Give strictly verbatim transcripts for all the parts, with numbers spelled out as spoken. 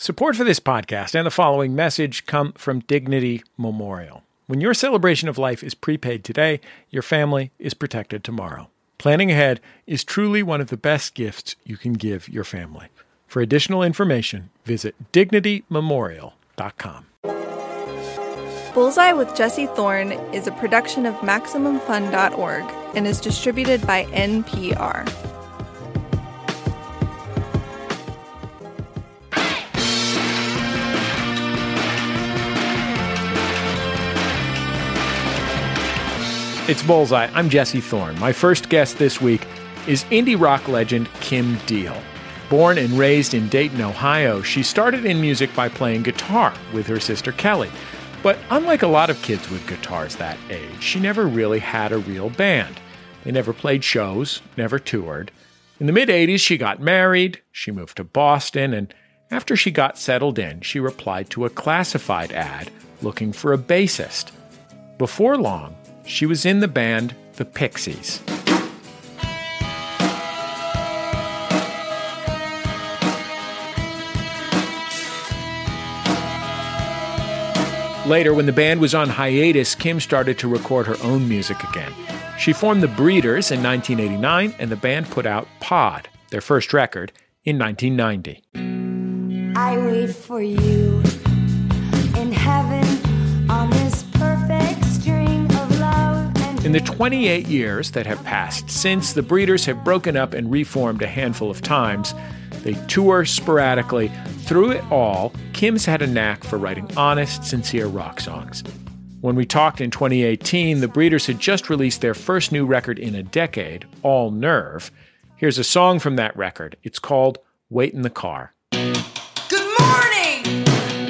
Support for this podcast and the following message come from Dignity Memorial. When your celebration of life is prepaid today, your family is protected tomorrow. Planning ahead is truly one of the best gifts you can give your family. For additional information, visit dignity memorial dot com. Bullseye with Jesse Thorne is a production of Maximum Fun dot org and is distributed by N P R. It's Bullseye. I'm Jesse Thorne. My first guest this week is indie rock legend Kim Deal. Born and raised in Dayton, Ohio, she started in music by playing guitar with her sister Kelly. But unlike a lot of kids with guitars that age, she never really had a real band. They never played shows, never toured. In the mid-eighties, she got married, she moved to Boston, and after she got settled in, she replied to a classified ad looking for a bassist. Before long, she was in the band The Pixies. Later, when the band was on hiatus, Kim started to record her own music again. She formed the Breeders in nineteen eighty-nine, and the band put out Pod, their first record, in nineteen ninety. I wait for you in heaven on this perfect string of love. And in the twenty-eight years that have passed since, the Breeders have broken up and reformed a handful of times. They tour sporadically. Through it all, Kim's had a knack for writing honest, sincere rock songs. When we talked in twenty eighteen, the Breeders had just released their first new record in a decade, All Nerve. Here's a song from that record. It's called Wait in the Car. good morning!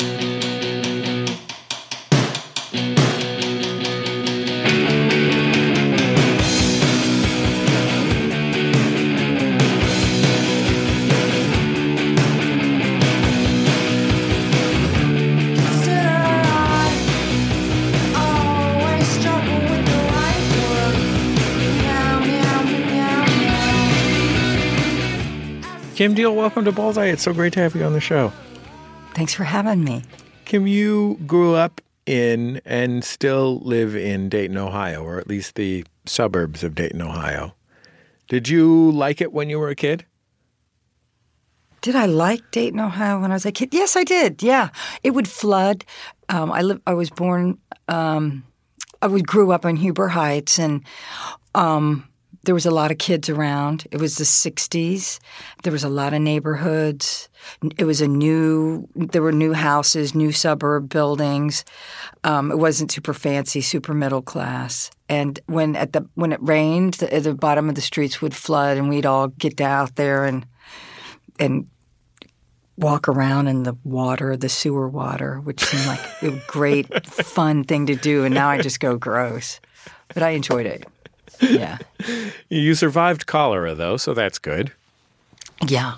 Kim Deal, welcome to Bullseye. It's so great to have you on the show. Thanks for having me. Kim, you grew up in and still live in Dayton, Ohio, or at least the suburbs of Dayton, Ohio. Did you like it when you were a kid? Did I like Dayton, Ohio when I was a kid? Yes, I did. Yeah. It would flood. Um, I live, I was born, um, I was, grew up in Huber Heights, and um, there was a lot of kids around. It was the sixties. There was a lot of neighborhoods. It was a new – there were new houses, new suburb buildings. Um, it wasn't super fancy, super middle class. And when at the when it rained, the, the bottom of the streets would flood, and we'd all get out there and and walk around in the water, the sewer water, which seemed like a great, fun thing to do. And now I just go gross. But I enjoyed it. Yeah. You survived cholera, though, so that's good. Yeah.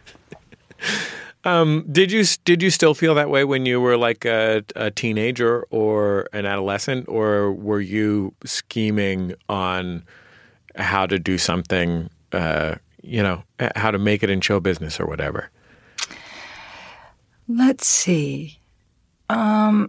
Um, did you did you still feel that way when you were like a, a teenager or an adolescent, or were you scheming on how to do something, uh, you know, how to make it in show business or whatever? Let's see. Um,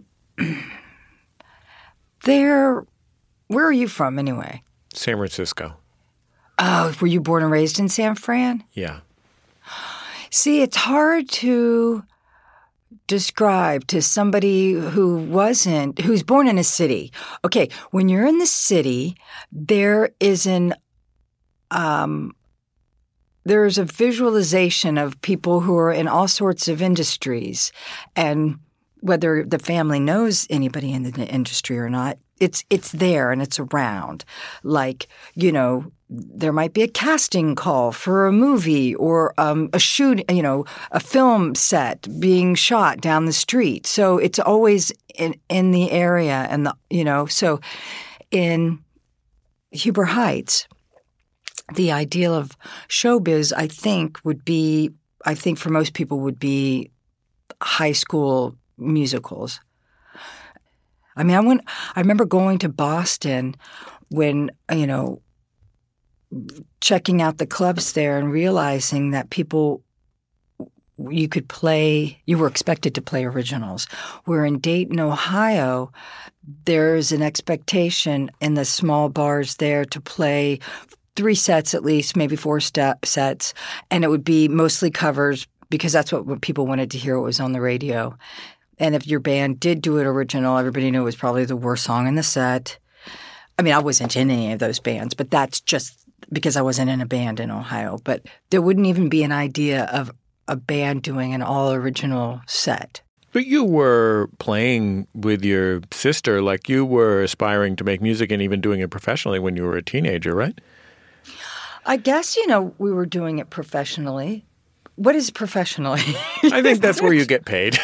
there. Where are you from, anyway? San Francisco. Oh, were you born and raised in San Fran? Yeah. See, it's hard to describe to somebody who wasn't, who's born in a city. Okay, when you're in the city, there is an, um, there's a visualization of people who are in all sorts of industries, and whether the family knows anybody in the industry or not, it's it's there and it's around. Like, you know, there might be a casting call for a movie or um, a shoot, you know, a film set being shot down the street. So it's always in in the area, and the you know, so in Huber Heights, the ideal of showbiz, I think, would be, I think for most people would be high school musicals. I mean, I went, I remember going to Boston when, you know, checking out the clubs there and realizing that people you could play, you were expected to play originals. Where in Dayton, Ohio, there's an expectation in the small bars there to play three sets at least, maybe four step sets, and it would be mostly covers because that's what people wanted to hear what was on the radio. And if your band did do it original, everybody knew it was probably the worst song in the set. I mean, I wasn't in any of those bands, but that's just because I wasn't in a band in Ohio. But there wouldn't even be an idea of a band doing an all-original set. But you were playing with your sister, like you were aspiring to make music and even doing it professionally when you were a teenager, right? I guess, you know, we were doing it professionally. What is professionally? I think that's where you get paid.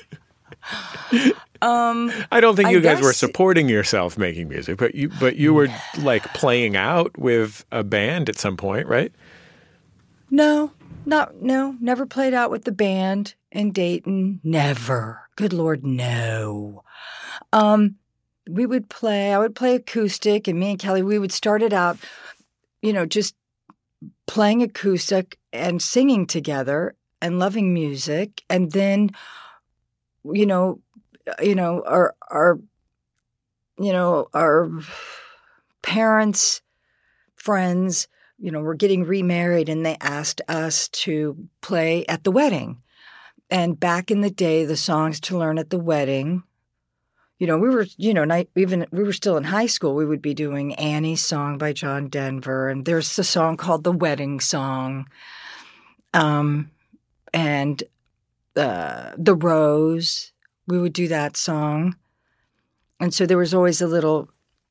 um, I don't think I you guys guess, were supporting yourself making music, but you but you were like playing out with a band at some point, right? No, not no, never played out with the band in Dayton. Never. Good Lord, no. Um, we would play, I would play acoustic, and me and Kelly, we would start it out, you know, just playing acoustic and singing together and loving music. And then, you know, you know, our, our, you know, our parents, friends, you know, were getting remarried and they asked us to play at the wedding. And back in the day, the songs to learn at the wedding, you know, we were, you know, not, even we were still in high school. We would be doing Annie's Song by John Denver, and there's a song called The Wedding Song, um, and uh, The Rose. We would do that song, and so there was always a little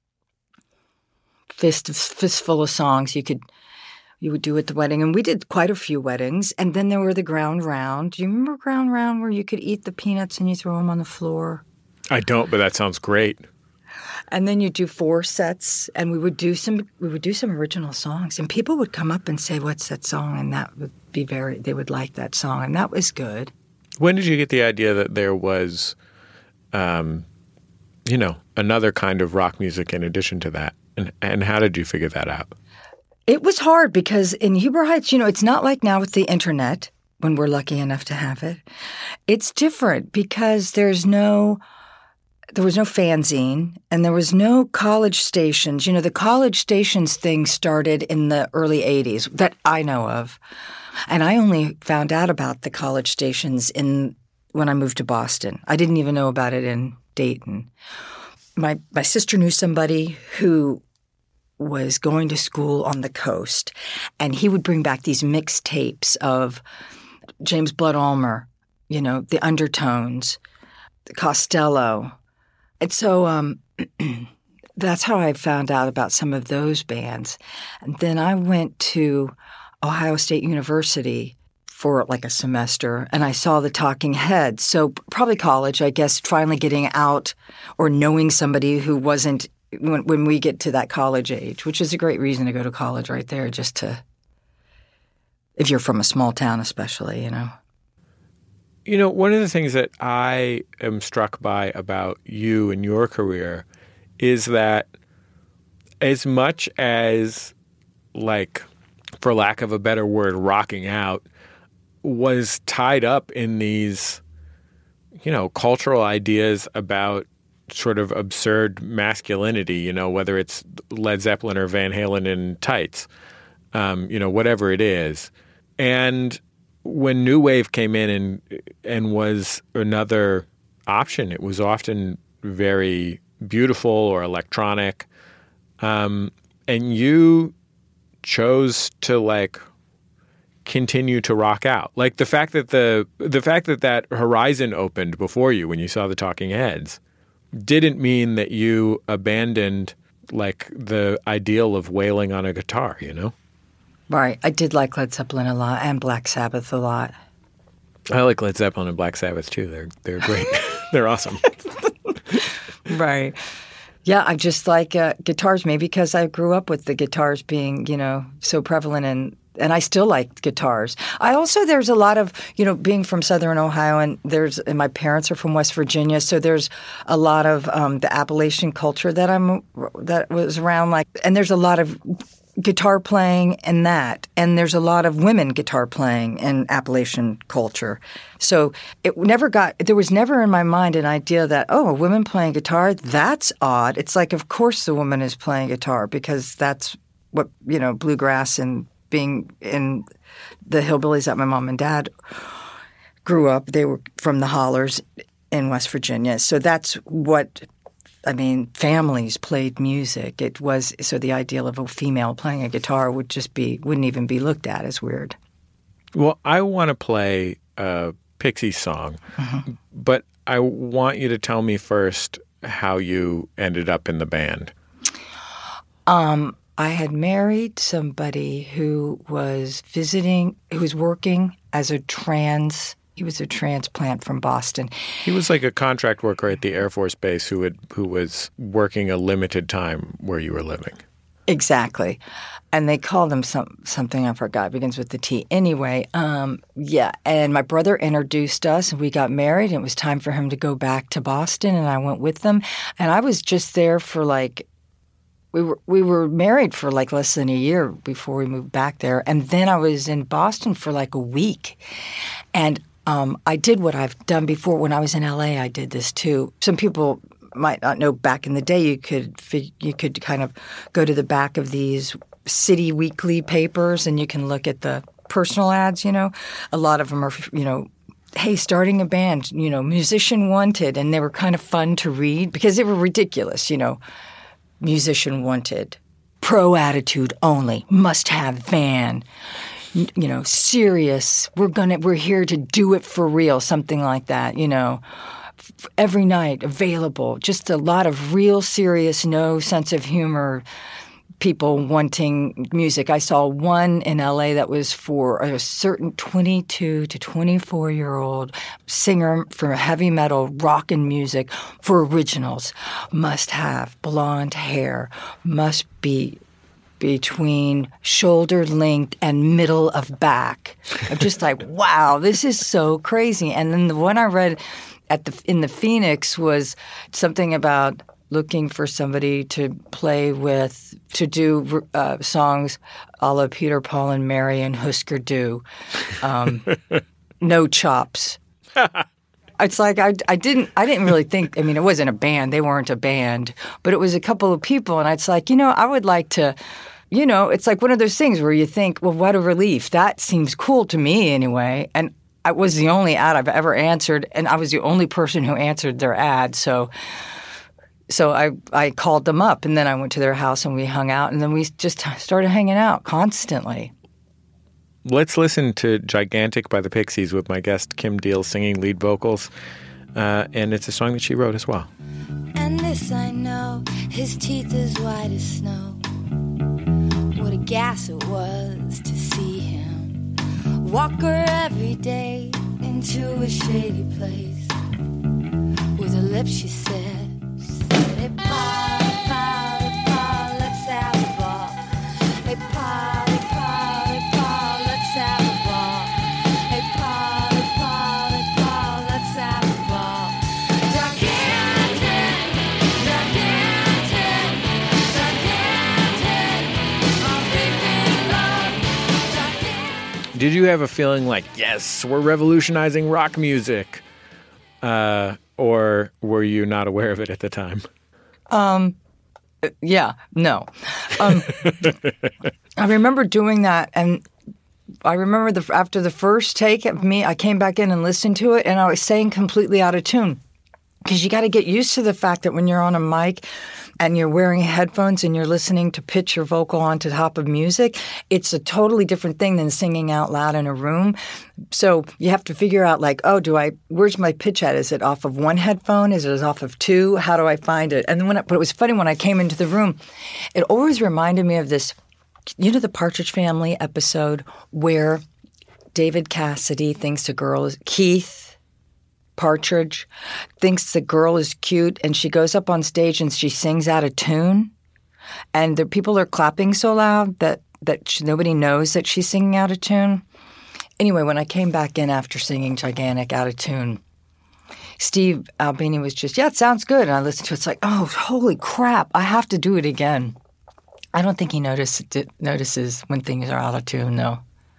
fist of, fistful of songs you could you would do at the wedding, and we did quite a few weddings. And then there were the ground round. Do you remember ground round where you could eat the peanuts and you throw them on the floor? I don't, but that sounds great. And then you do four sets, and we would do some. We would do some original songs, and people would come up and say, "What's that song?" And that would be very. They would like that song, and that was good. When did you get the idea that there was, um, you know, another kind of rock music in addition to that, and and how did you figure that out? It was hard because in Huber Heights, you know, it's not like now with the internet when we're lucky enough to have it. It's different because there's no. There was no fanzine, and there was no college stations. You know, the college stations thing started in the early eighties that I know of. And I only found out about the college stations in when I moved to Boston. I didn't even know about it in Dayton. My my sister knew somebody who was going to school on the coast, and he would bring back these mixed tapes of James Blood Ulmer, you know, the Undertones, the Costello. And so um, that's how I found out about some of those bands. And then I went to Ohio State University for like a semester, and I saw the Talking Heads. So probably college, I guess, finally getting out or knowing somebody who wasn't when, when we get to that college age, which is a great reason to go to college right there, just to – if you're from a small town especially, you know. You know, one of the things that I am struck by about you and your career is that as much as, like, for lack of a better word, rocking out was tied up in these, you know, cultural ideas about sort of absurd masculinity, you know, whether it's Led Zeppelin or Van Halen in tights, um, you know, whatever it is. And when New Wave came in and and was another option, it was often very beautiful or electronic. Um, and you chose to like continue to rock out. Like the fact that the the fact that that horizon opened before you when you saw the Talking Heads didn't mean that you abandoned like the ideal of wailing on a guitar, you know? Right. I did like Led Zeppelin a lot and Black Sabbath a lot. I like Led Zeppelin and Black Sabbath too. They're they're great. They're awesome. Right. Yeah, I just like uh, guitars maybe because I grew up with the guitars being, you know, so prevalent and and I still like guitars. I also there's a lot of, you know, being from Southern Ohio and there's and my parents are from West Virginia, so there's a lot of um, the Appalachian culture that I'm that was around like and there's a lot of guitar playing and that. And there's a lot of women guitar playing in Appalachian culture. So it never got – there was never in my mind an idea that, oh, a woman playing guitar, that's odd. It's like, of course the woman is playing guitar because that's what, you know, bluegrass and being in the hillbillies that my mom and dad grew up. They were from the hollers in West Virginia. So that's what – I mean, families played music. It was – so the ideal of a female playing a guitar would just be – wouldn't even be looked at as weird. Well, I want to play a Pixies song, mm-hmm. but I want you to tell me first how you ended up in the band. Um, I had married somebody who was visiting – who was working as a trans – he was a transplant from Boston. He was like a contract worker at the Air Force Base who had, who was working a limited time where you were living. Exactly. And they called him some, something I forgot. It begins with the T. Anyway, um, yeah. And my brother introduced us, and we got married. And it was time for him to go back to Boston, and I went with them. And I was just there for like – we were we were married for like less than a year before we moved back there. And then I was in Boston for like a week. And – Um, I did what I've done before. When I was in L A, I did this too. Some people might not know back in the day you could you could kind of go to the back of these city weekly papers and you can look at the personal ads, you know. A lot of them are, you know, hey, starting a band, you know, musician wanted. And they were kind of fun to read because they were ridiculous, you know. Musician wanted, pro attitude only, must have van. You know, serious. We're gonna. We're here to do it for real. Something like that. You know, every night available. Just a lot of real serious, no sense of humor. People wanting music. I saw one in L A that was for a certain twenty-two to twenty-four year old singer for heavy metal, rock and music for originals. Must have blonde hair. Must be between shoulder length and middle of back. I'm just like, wow, this is so crazy. And then the one I read at the in the Phoenix was something about looking for somebody to play with, to do uh, songs a la Peter, Paul, and Mary and Husker Du. Um, no chops. It's like I, I didn't I didn't really think. I mean, it wasn't a band. They weren't a band, but it was a couple of people, and it's like, you know, I would like to. You know, it's like one of those things where you think, well, what a relief. That seems cool to me anyway. And I was the only ad I've ever answered, and I was the only person who answered their ad. So so I, I called them up, and then I went to their house, and we hung out, and then we just started hanging out constantly. Let's listen to Gigantic by the Pixies with my guest Kim Deal singing lead vocals. Uh, and it's a song that she wrote as well. And this I know, his teeth as white as snow. What a gas it was to see him walk her every day into a shady place. With her lips she said, she said, hey, Paul, Paul, Paul, let's have a ball. Hey, Paul, Paul, Paul, let's have a ball. Hey, Paul, Paul, Paul, let's have a ball. Gigantic, gigantic, gigantic, my big, big love, gigantic. Did you have a feeling like, yes, we're revolutionizing rock music? Uh, or were you not aware of it at the time? Um, yeah, no. Um, I remember doing that, and I remember the, after the first take of me, I came back in and listened to it, and I was saying completely out of tune. Because you got to get used to the fact that when you're on a mic and you're wearing headphones and you're listening to pitch your vocal onto top of music, it's a totally different thing than singing out loud in a room. So you have to figure out like, oh, do I, where's my pitch at? Is it off of one headphone? Is it off of two? How do I find it? And then when I, but it was funny when I came into the room, it always reminded me of this, you know, the Partridge Family episode where David Cassidy thinks a girl is, Keith Partridge thinks the girl is cute, and she goes up on stage and she sings out of tune, and the people are clapping so loud that that she, nobody knows that she's singing out of tune. Anyway, when I came back in after singing Gigantic out of tune, Steve Albini was just, yeah, it sounds good. And I listened to it. It's like, oh, holy crap, I have to do it again. I don't think he notice, notices when things are out of tune, though.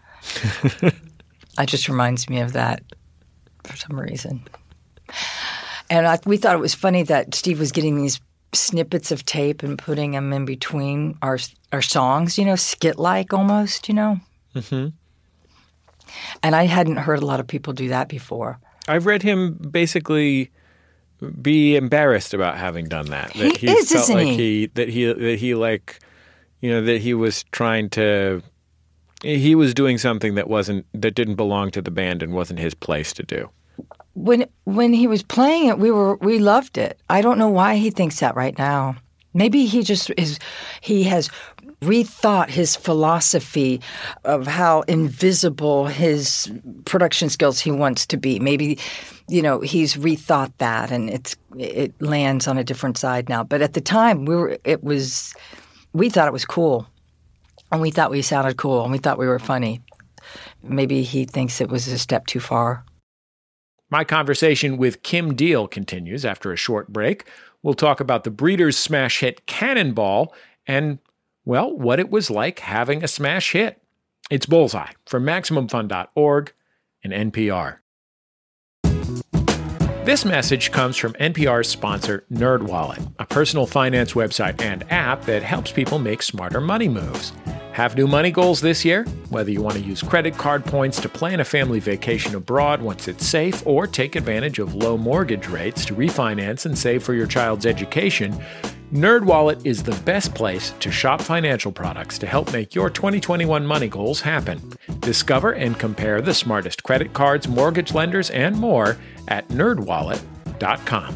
It just reminds me of that for some reason. And I, we thought it was funny that Steve was getting these snippets of tape and putting them in between our our songs, you know, skit-like almost, you know. Mm-hmm. And I hadn't heard a lot of people do that before. I've read him basically be embarrassed about having done that. That he, he is, felt isn't like he? he that he that he like you know that he was trying to he was doing something that wasn't that didn't belong to the band and wasn't his place to do. When when he was playing it, we were we loved it. I don't know why he thinks that right now. Maybe he just is he has rethought his philosophy of how invisible his production skills he wants to be. Maybe, you know, he's rethought that and it's it lands on a different side now. But at the time, we were it was we thought it was cool, and we thought we sounded cool, and we thought we were funny. Maybe he thinks it was a step too far. My conversation with Kim Deal continues after a short break. We'll talk about the Breeders' smash hit Cannonball and, well, what it was like having a smash hit. It's Bullseye from Maximum Fun dot org and N P R. This message comes from N P R's sponsor, NerdWallet, a personal finance website and app that helps people make smarter money moves. Have new money goals this year? Whether you want to use credit card points to plan a family vacation abroad once it's safe, or take advantage of low mortgage rates to refinance and save for your child's education, NerdWallet is the best place to shop financial products to help make your twenty twenty-one money goals happen. Discover and compare the smartest credit cards, mortgage lenders, and more at nerd wallet dot com.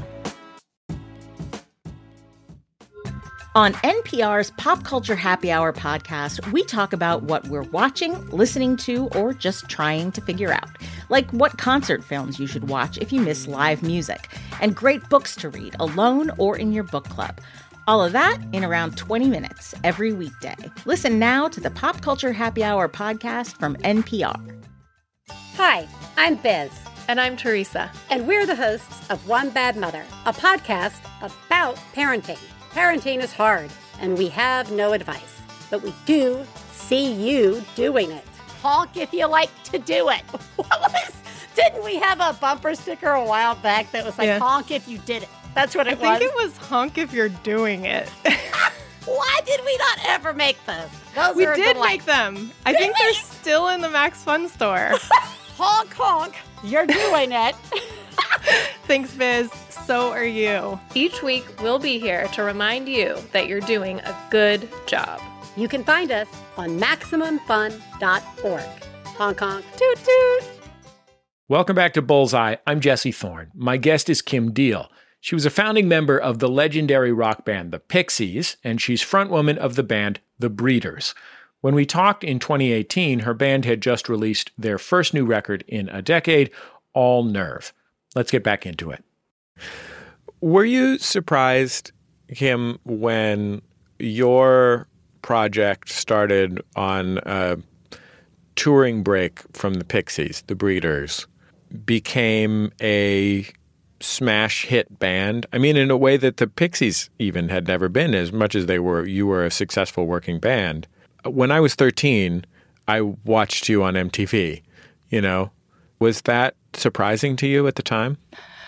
On N P R's Pop Culture Happy Hour podcast, we talk about what we're watching, listening to, or just trying to figure out. Like what concert films you should watch if you miss live music, and great books to read alone or in your book club. All of that in around twenty minutes every weekday. Listen now to the Pop Culture Happy Hour podcast from N P R. Hi, I'm Biz. And I'm Teresa. And we're the hosts of One Bad Mother, a podcast about parenting. Parenting is hard, and we have no advice, but we do see you doing it. Honk if you like to do it. What was? Didn't we have a bumper sticker a while back that was like, yeah. honk if you did it? That's what it I was. I think it was honk if you're doing it. Why did we not ever make those? Those we are did delight. make them. I Did think we? they're still in the Max Fun store. Honk, honk. You're doing it. Thanks, Biz. So are you. Each week, we'll be here to remind you that you're doing a good job. You can find us on Maximum Fun dot org. Honk, honk. Toot, toot. Welcome back to Bullseye. I'm Jesse Thorne. My guest is Kim Deal. She was a founding member of the legendary rock band The Pixies, and she's frontwoman of the band The Breeders. When we talked in twenty eighteen, her band had just released their first new record in a decade, All Nerve. Let's get back into it. Were you surprised, Kim, when your project started on a touring break from the Pixies, The Breeders, became a smash hit band? I mean, in a way that the Pixies even had never been, as much as they were, you were a successful working band. When I was thirteen, I watched you on M T V, you know. Was that surprising to you at the time?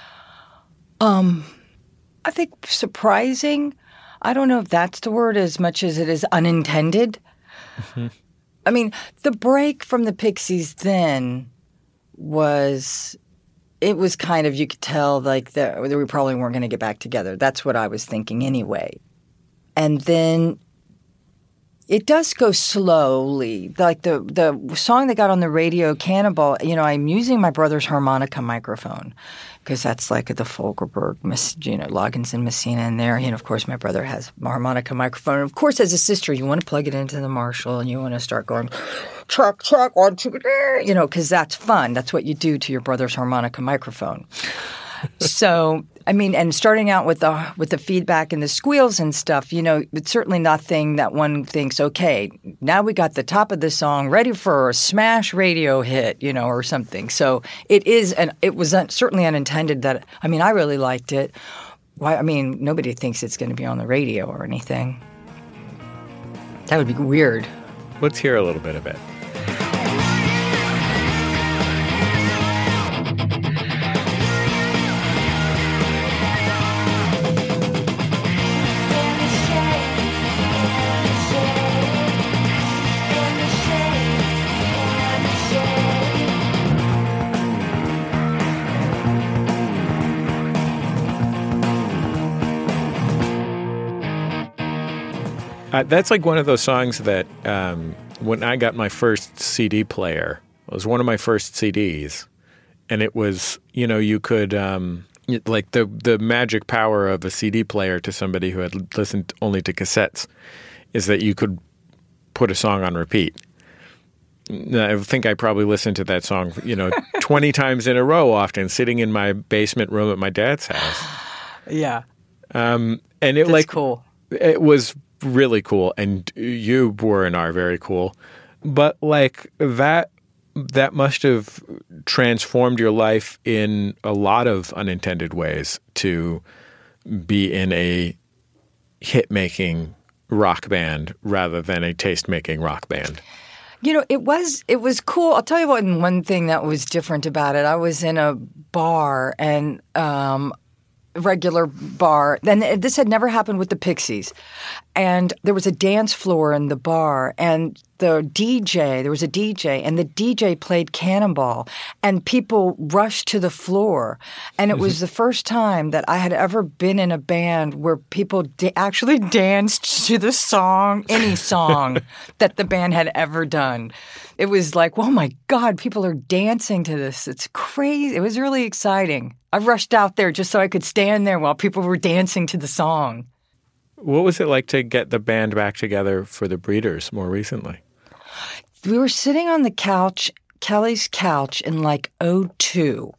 Um, I think surprising, I don't know if that's the word as much as it is unintended. Mm-hmm. I mean, the break from the Pixies then was, it was kind of, you could tell like that we probably weren't going to get back together. That's what I was thinking anyway. And then it does go slowly. Like the the song that got on the radio, Cannonball, you know, I'm using my brother's harmonica microphone because that's like the Folkerberg, you know, Loggins and Messina in there. And of course, my brother has a harmonica microphone. And of course, as a sister, you want to plug it into the Marshall and you want to start going, chuck, chuck, one, two, three, you know, because that's fun. That's what you do to your brother's harmonica microphone. So, I mean, and starting out with the with the feedback and the squeals and stuff, you know, it's certainly nothing that one thinks, okay, now we got the top of the song ready for a smash radio hit, you know, or something. So it is, and it was un- certainly unintended that, I mean, I really liked it. Why? I mean, nobody thinks it's going to be on the radio or anything. That would be weird. Let's hear a little bit of it. Uh, that's like one of those songs that um, when I got my first C D player, it was one of my first C Ds. And it was, you know, you could, um, like the, the magic power of a C D player to somebody who had listened only to cassettes is that you could put a song on repeat. I think I probably listened to that song, you know, twenty times in a row often, sitting in my basement room at my dad's house. Yeah. Um, and it That's like cool. It was really cool, and you were and are very cool. But like that, that must have transformed your life in a lot of unintended ways to be in a hit-making rock band rather than a taste-making rock band. You know, it was it was cool. I'll tell you what. One thing that was different about it, I was in a bar and. Um, regular bar. Then this had never happened with the Pixies. And there was a dance floor in the bar, and the D J, there was a D J, and the D J played Cannonball, and people rushed to the floor. And it was the first time that I had ever been in a band where people da- actually danced to the song, any song that the band had ever done. It was like, oh my God, people are dancing to this. It's crazy. It was really exciting. I rushed out there just so I could stand there while people were dancing to the song. What was it like to get the band back together for the Breeders more recently? We were sitting on the couch, Kelly's couch, in like oh two.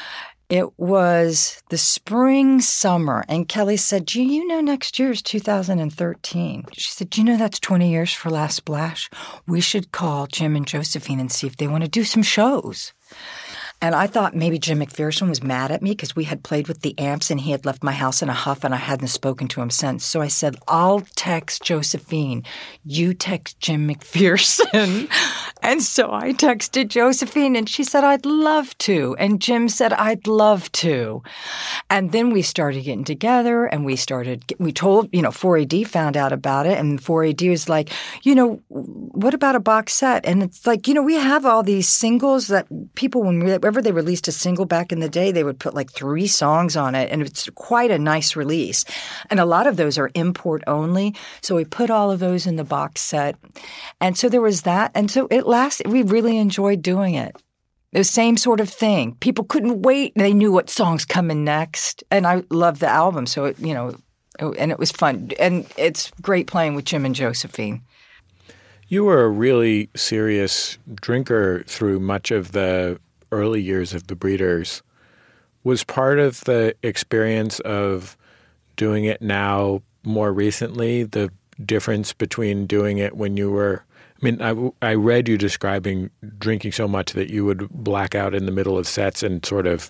It was the spring, summer, and Kelly said, do you know next year is two thousand thirteen? She said, do you know that's twenty years for Last Splash? We should call Jim and Josephine and see if they want to do some shows. And I thought maybe Jim McPherson was mad at me because we had played with the Amps and he had left my house in a huff and I hadn't spoken to him since. So I said, I'll text Josephine. You text Jim McPherson. And so I texted Josephine and she said, I'd love to. And Jim said, I'd love to. And then we started getting together and we started, we told, you know, four A D found out about it. And four A D was like, you know, what about a box set? And it's like, you know, we have all these singles that people, when we, whenever they released a single back in the day, they would put like three songs on it, and it's quite a nice release. And a lot of those are import only, so we put all of those in the box set. And so there was that, and so it lasted. We really enjoyed doing it. The same sort of thing. People couldn't wait. They knew what song's coming next, and I loved the album, so it, you know, and it was fun. And it's great playing with Jim and Josephine. You were a really serious drinker through much of the early years of the Breeders. Was part of the experience of doing it now more recently the difference between doing it when you were – I mean, I, I read you describing drinking so much that you would black out in the middle of sets and sort of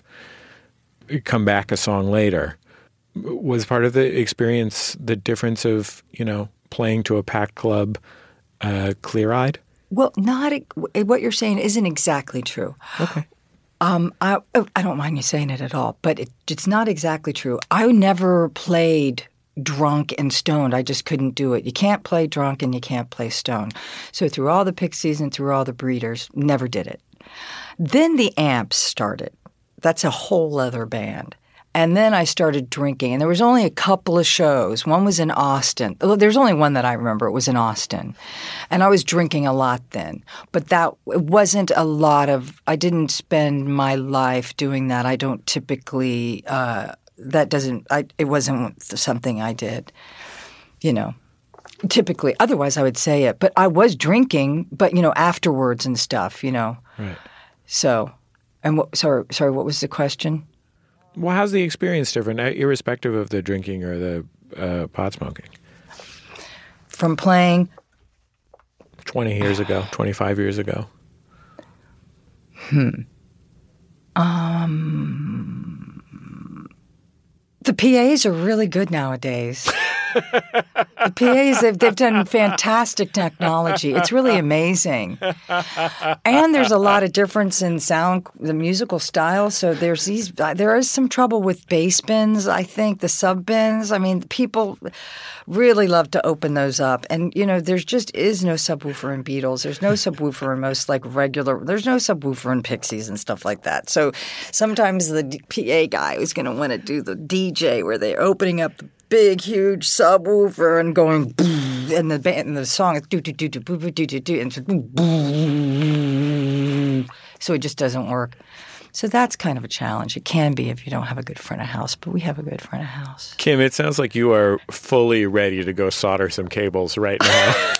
come back a song later. Was part of the experience the difference of, you know, playing to a packed club uh, clear-eyed? Well, not what you're saying isn't exactly true. Okay. Um, I I don't mind you saying it at all, but it, it's not exactly true. I never played drunk and stoned. I just couldn't do it. You can't play drunk and you can't play stoned. So through all the Pixies and through all the Breeders, never did it. Then the Amps started. That's a whole other band. And then I started drinking, and there was only a couple of shows. One was in Austin. There's only one that I remember. It was in Austin. And I was drinking a lot then. But that it wasn't a lot of – I didn't spend my life doing that. I don't typically uh, – that doesn't I, – it wasn't something I did, you know, typically. Otherwise, I would say it. But I was drinking, but, you know, afterwards and stuff, you know. Right. So – and what, sorry, sorry, what was the question? Well, how's the experience different, irrespective of the drinking or the uh, pot smoking? From playing? twenty years ago, twenty-five years ago. Hmm. Um. The P As are really good nowadays. The P As, they've, they've done fantastic technology. It's really amazing. And there's a lot of difference in sound, the musical style. So there's these, there is some trouble with bass bins, I think, the sub bins. I mean, people really love to open those up. And, you know, there's just is no subwoofer in Beatles. There's no subwoofer in most, like, regular, there's no subwoofer in Pixies and stuff like that. So sometimes the P A guy is going to want to do the D J where they're opening up the big, huge subwoofer and going, and the band, and the song is do do do do boo boo do do do, and it's boom. So it just doesn't work. So that's kind of a challenge. It can be if you don't have a good front of house, but we have a good front of house. Kim, it sounds like you are fully ready to go solder some cables right now.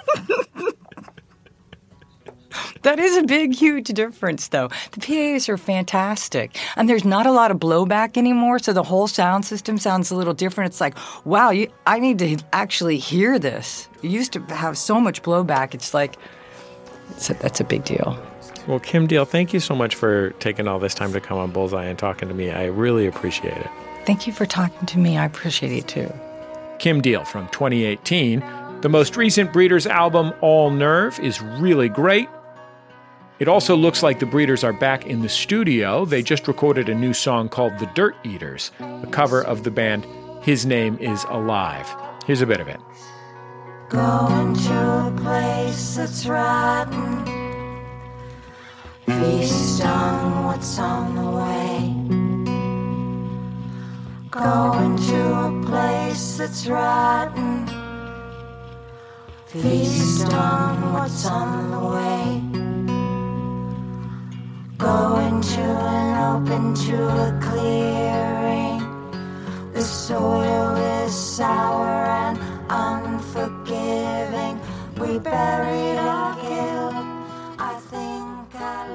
That is a big, huge difference, though. The P As are fantastic. And there's not a lot of blowback anymore, so the whole sound system sounds a little different. It's like, wow, you, I need to actually hear this. You used to have so much blowback. It's like, it's a, that's a big deal. Well, Kim Deal, thank you so much for taking all this time to come on Bullseye and talking to me. I really appreciate it. Thank you for talking to me. I appreciate it, too. Kim Deal from twenty eighteen. The most recent Breeders album, All Nerve, is really great. It also looks like the Breeders are back in the studio. They just recorded a new song called The Dirt Eaters, a cover of the band His Name Is Alive. Here's a bit of it. Going to a place that's rotten, feast on what's on the way. Going to a place that's rotten, feast on what's on the way. Going to an open to a clearing. The soil is sour and unforgiving. We buried our guilt. I think I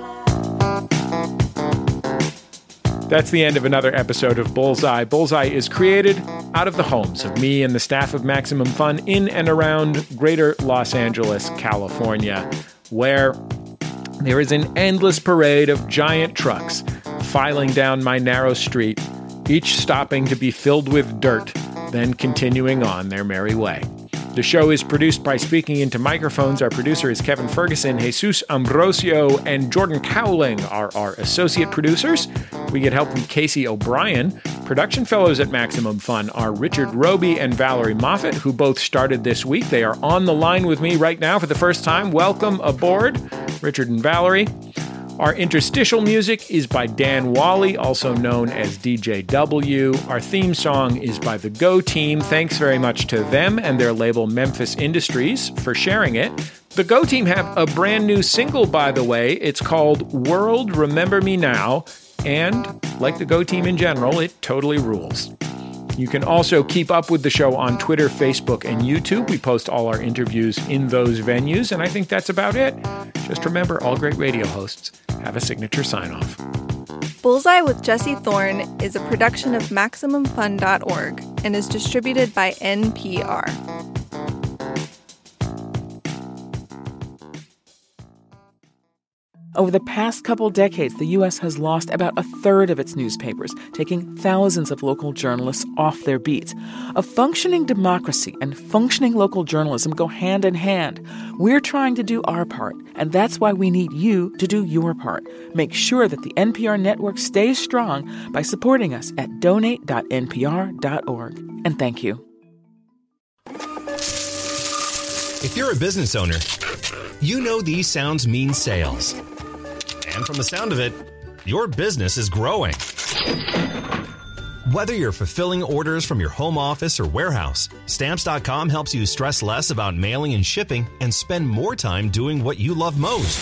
left. That's the end of another episode of Bullseye. Bullseye is created out of the homes of me and the staff of Maximum Fun in and around greater Los Angeles, California, where there is an endless parade of giant trucks filing down my narrow street, each stopping to be filled with dirt, then continuing on their merry way. The show is produced by Speaking Into Microphones. Our producer is Kevin Ferguson. Jesus Ambrosio and Jordan Cowling are our associate producers. We get help from Casey O'Brien. Production fellows at Maximum Fun are Richard Roby and Valerie Moffat, who both started this week. They are on the line with me right now for the first time. Welcome aboard, Richard and Valerie. Our interstitial music is by Dan Wally, also known as D J W. Our theme song is by the Go Team. Thanks very much to them and their label Memphis Industries for sharing it. The Go Team have a brand new single, by the way. It's called World Remember Me Now. And like the Go Team in general, it totally rules. You can also keep up with the show on Twitter, Facebook, and YouTube. We post all our interviews in those venues, and I think that's about it. Just remember, all great radio hosts have a signature sign-off. Bullseye with Jesse Thorne is a production of Maximum Fun dot org and is distributed by N P R. Over the past couple decades, the U S has lost about a third of its newspapers, taking thousands of local journalists off their beats. A functioning democracy and functioning local journalism go hand in hand. We're trying to do our part, and that's why we need you to do your part. Make sure that the N P R network stays strong by supporting us at donate dot N P R dot org. And thank you. If you're a business owner, you know these sounds mean sales. And from the sound of it, your business is growing. Whether you're fulfilling orders from your home office or warehouse, Stamps dot com helps you stress less about mailing and shipping and spend more time doing what you love most.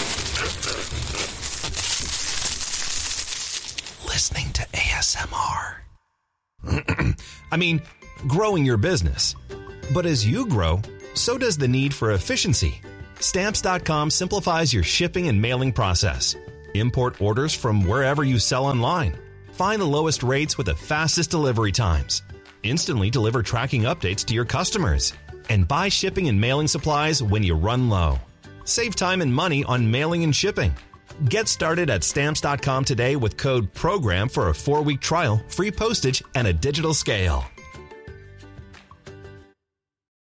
Listening to A S M R. I mean, growing your business. But as you grow, so does the need for efficiency. Stamps dot com simplifies your shipping and mailing process. Import orders from wherever you sell online. Find the lowest rates with the fastest delivery times. Instantly deliver tracking updates to your customers. And buy shipping and mailing supplies when you run low. Save time and money on mailing and shipping. Get started at Stamps dot com today with code PROGRAM for a four-week trial, free postage, and a digital scale.